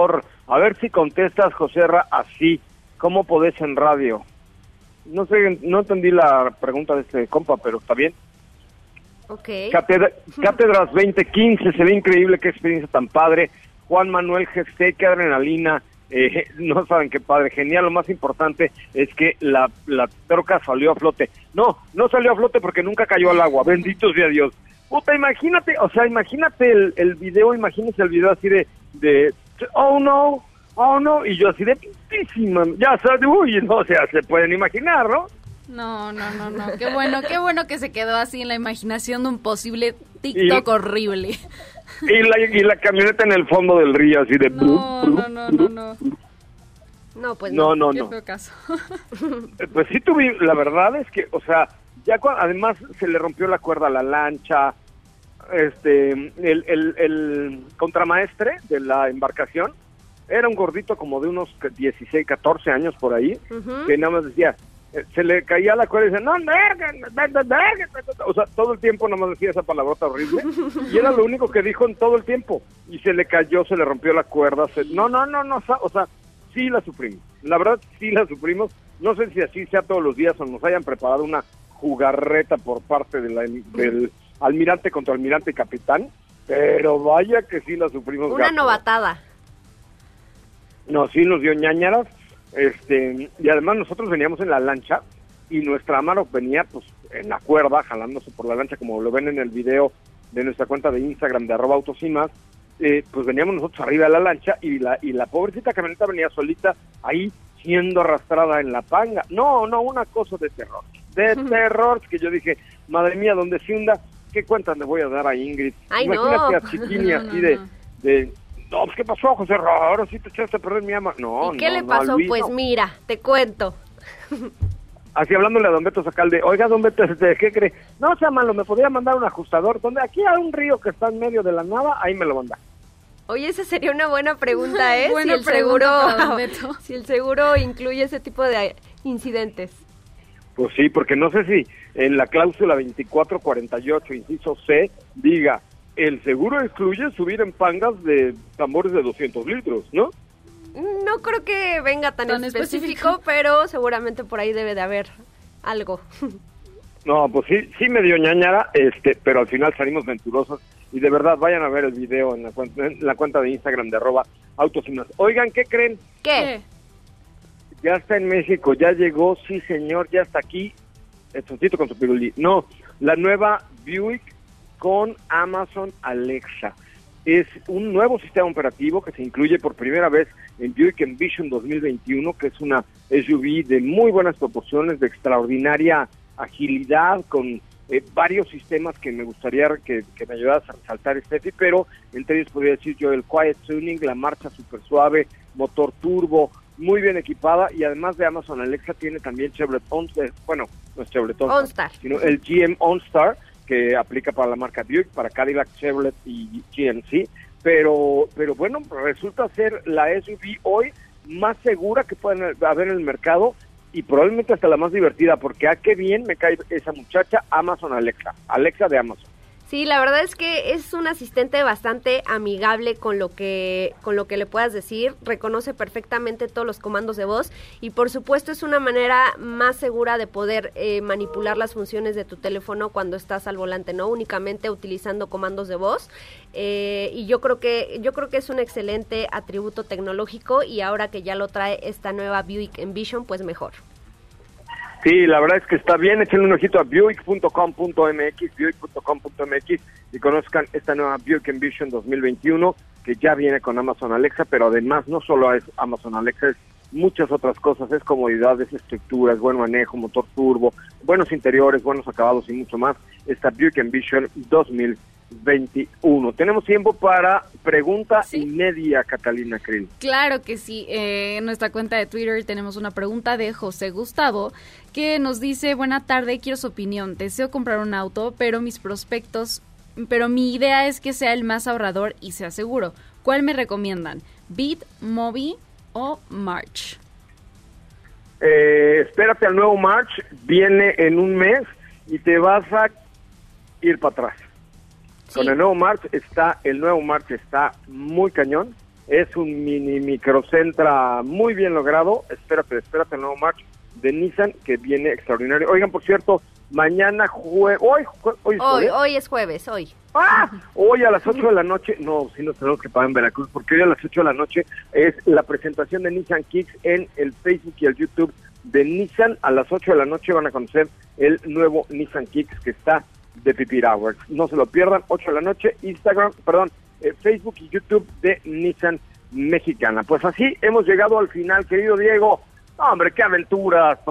A ver si contestas, Joserra, así. ¿Cómo podés en radio? No sé, no entendí la pregunta de este compa, pero está bien. Ok. Catedra- Cátedras veinte quince, se ve increíble, qué experiencia tan padre. Juan Manuel G C, qué adrenalina. Eh, no saben qué padre, genial. Lo más importante es que la, la troca salió a flote. No, no salió a flote porque nunca cayó al agua, bendito sea Dios. Puta, imagínate, o sea, imagínate el, el video, imagínate el video así de, de, oh no, oh no, y yo así de pintísima, ya sabes, uy, no, o sea, se pueden imaginar, ¿no? No, no, no, no, qué bueno, qué bueno que se quedó así en la imaginación de un posible TikTok y, horrible. Y la, y la camioneta en el fondo del río, así de... No, no, no, no, no. No, pues no. No, no, qué no. feo caso. Pues sí tuve, la verdad es que, o sea, ya cuando, además se le rompió la cuerda a la lancha, este, el, el, el contramaestre de la embarcación era un gordito como de unos dieciséis, catorce años por ahí, uh-huh. que nada más decía, se le caía la cuerda y decía, no, verga, verga, verga, o sea, todo el tiempo nada más decía esa palabrota horrible, y era lo único que dijo en todo el tiempo, y se le cayó, se le rompió la cuerda, se, no, no, no, no, o sea, sí la sufrimos, la verdad sí la sufrimos, no sé si así sea todos los días o nos hayan preparado una jugarreta por parte de la, del almirante contra almirante y capitán, pero vaya que sí la sufrimos. Una gato. novatada. No, sí nos dio ñañaras, este, y además nosotros veníamos en la lancha y nuestra Amarok venía pues en la cuerda, jalándose por la lancha, como lo ven en el video de nuestra cuenta de Instagram de arroba autos y más, eh, pues veníamos nosotros arriba de la lancha y la, y la pobrecita camioneta venía solita ahí siendo arrastrada en la panga. No, no, una cosa de terror, de terror, que yo dije, madre mía, donde se hunda, ¿qué cuentas le voy a dar a Ingrid? Ay, imagínate no. a Chiquini No, no, así de, no. de, no, pues ¿qué pasó, José? Ahora sí te echaste a perder mi ama. No, ¿Y qué no, le no, pasó? Luis, Pues no. mira, te cuento. Así hablándole a don Beto Sacalde, oiga, don Beto, este, ¿qué cree? No sea malo, me podría mandar un ajustador, donde aquí hay un río que está en medio de la nada, ahí me lo manda. Oye, esa sería una buena pregunta, ¿eh? Buena si el seguro, pregunta para don Beto. si el seguro incluye ese tipo de incidentes. Pues sí, porque no sé si en la cláusula veinticuatro cuarenta y ocho, inciso C, diga, el seguro excluye subir en pangas de tambores de doscientos litros, ¿no? No creo que venga tan, Tan específico, específico. pero seguramente por ahí debe de haber algo. No, pues sí, sí me dio ñañara, este, pero al final salimos venturosos y de verdad vayan a ver el video en la cuenta, en la cuenta de Instagram de arroba autos y más. Oigan, ¿qué creen? ¿Qué? Ya está en México, ya llegó, sí señor, ya está aquí, el tontito con su pirulí. No, la nueva Buick con Amazon Alexa. Es un nuevo sistema operativo que se incluye por primera vez en Buick Envision dos mil veintiuno, que es una S U V de muy buenas proporciones, de extraordinaria agilidad, con eh, varios sistemas que me gustaría que, que me ayudaras a resaltar, Steffi, pero entre ellos podría decir yo el Quiet Tuning, la marcha súper suave, motor turbo, muy bien equipada, y además de Amazon Alexa tiene también Chevrolet OnStar, bueno, no es Chevrolet OnStar, OnStar. sino el G M OnStar, que aplica para la marca Buick, para Cadillac, Chevrolet y G M C, pero pero bueno, resulta ser la S U V hoy más segura que pueden haber en el mercado y probablemente hasta la más divertida, porque a qué bien me cae esa muchacha, Amazon Alexa, Alexa de Amazon. Sí, la verdad es que es un asistente bastante amigable con lo que con lo que le puedas decir, reconoce perfectamente todos los comandos de voz y por supuesto es una manera más segura de poder eh, manipular las funciones de tu teléfono cuando estás al volante, no únicamente utilizando comandos de voz. Eh, y yo creo que yo creo que es un excelente atributo tecnológico y ahora que ya lo trae esta nueva Buick Envision, pues mejor. Sí, la verdad es que está bien, échenle un ojito a buick punto com punto m x, buick punto com punto m x y conozcan esta nueva Buick Envision dos mil veintiuno que ya viene con Amazon Alexa, pero además no solo es Amazon Alexa, es muchas otras cosas, es comodidad, es estructura, es buen manejo, motor turbo, buenos interiores, buenos acabados y mucho más, esta Buick Envision dos mil veintiuno. Tenemos tiempo para pregunta Sí. y media, Catalina Krill. Claro que sí. Eh, en nuestra cuenta de Twitter tenemos una pregunta de José Gustavo que nos dice, buena tarde, quiero su opinión. Deseo comprar un auto, pero mis prospectos, pero mi idea es que sea el más ahorrador y sea seguro. ¿Cuál me recomiendan? ¿Bit, Mobi o March? Eh, espérate al nuevo March, viene en un mes y te vas a ir para atrás. Sí. Con el nuevo March está, el nuevo March está muy cañón, Es un mini microcentra muy bien logrado. Espérate, espérate, el nuevo March de Nissan que viene extraordinario. Oigan, por cierto, mañana jueves, hoy, jue- hoy, es Hoy, jueves. hoy es jueves, hoy. ¡Ah! Hoy a las ocho de la noche, no, sí nos tenemos que pagar en Veracruz, porque hoy a las ocho de la noche es la presentación de Nissan Kicks en el Facebook y el YouTube de Nissan. A las ocho de la noche van a conocer el nuevo Nissan Kicks que está de Pipirowers. No se lo pierdan, ocho de la noche, Instagram, perdón, eh, Facebook y YouTube de Nissan Mexicana. Pues así hemos llegado al final, querido Diego. ¡Hombre, qué aventuras!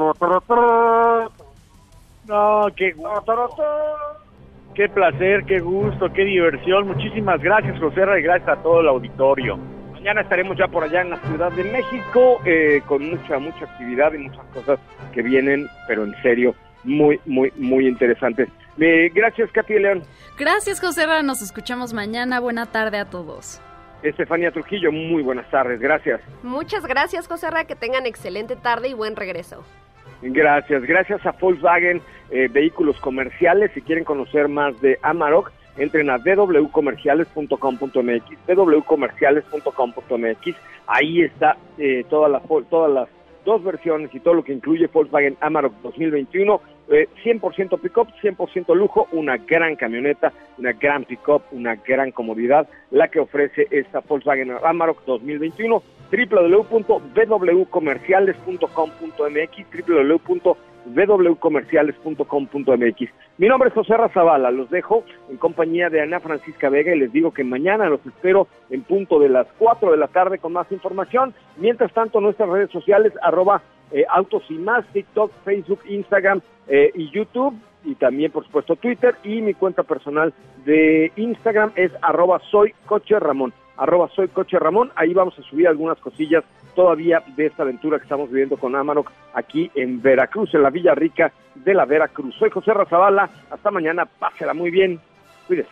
No, qué gusto. Qué placer, qué gusto, qué diversión. Muchísimas gracias, José Ra, y gracias a todo el auditorio. Mañana estaremos ya por allá en la Ciudad de México, eh, con mucha, mucha actividad y muchas cosas que vienen, pero en serio, muy, muy, muy interesantes. Eh, gracias, Katy León. Gracias, José Ra. Nos escuchamos mañana. Buena tarde a todos. Estefanía Trujillo, muy buenas tardes, gracias. Muchas gracias, José Ra, que tengan excelente tarde y buen regreso. Gracias, gracias a Volkswagen eh, Vehículos Comerciales. Si quieren conocer más de Amarok, entren a d w comerciales punto com punto m x, d w comerciales punto com punto m x. Ahí está eh, todas las todas las dos versiones y todo lo que incluye Volkswagen Amarok dos mil veintiuno. Eh, cien por ciento pick-up, cien por ciento lujo, una gran camioneta, una gran pick-up, una gran comodidad, la que ofrece esta Volkswagen Amarok dos mil veintiuno. w w w punto d w comerciales punto com punto m x, w w w punto d w comerciales punto com punto m x. Mi nombre es José Ra Zavala, los dejo en compañía de Ana Francisca Vega y les digo que mañana los espero en punto de las cuatro de la tarde con más información. Mientras tanto, nuestras redes sociales, arroba eh, Autos y Más, TikTok, Facebook, Instagram eh, y YouTube, y también, por supuesto, Twitter, y mi cuenta personal de Instagram es arroba Soy Coche Ramón. arroba Soy Coche Ramón, ahí vamos a subir algunas cosillas todavía de esta aventura que estamos viviendo con Amarok aquí en Veracruz, en la Villa Rica de la Veracruz. Soy José Ra Zavala, hasta mañana, pásela muy bien, cuídese.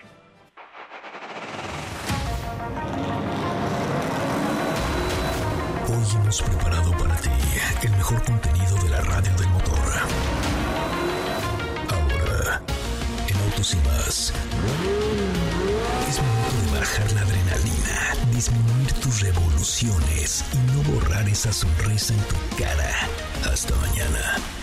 Hoy hemos preparado para ti el mejor contenido de la radio del motor. Ahora, en Autos y Más, es momento de bajar la adrenalina, disminuir tus revoluciones y no borrar esa sonrisa en tu cara. Hasta mañana.